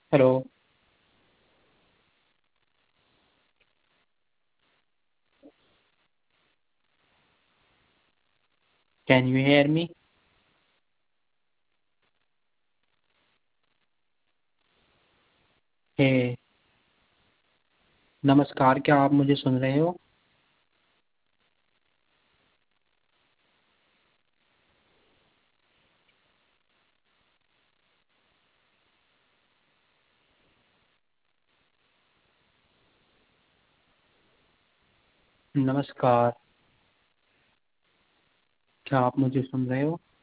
Hello. Can you hear me? Hey, नमस्कार, क्या आप मुझे सुन रहे हो? नमस्कार, क्या आप मुझे सुन रहे हो?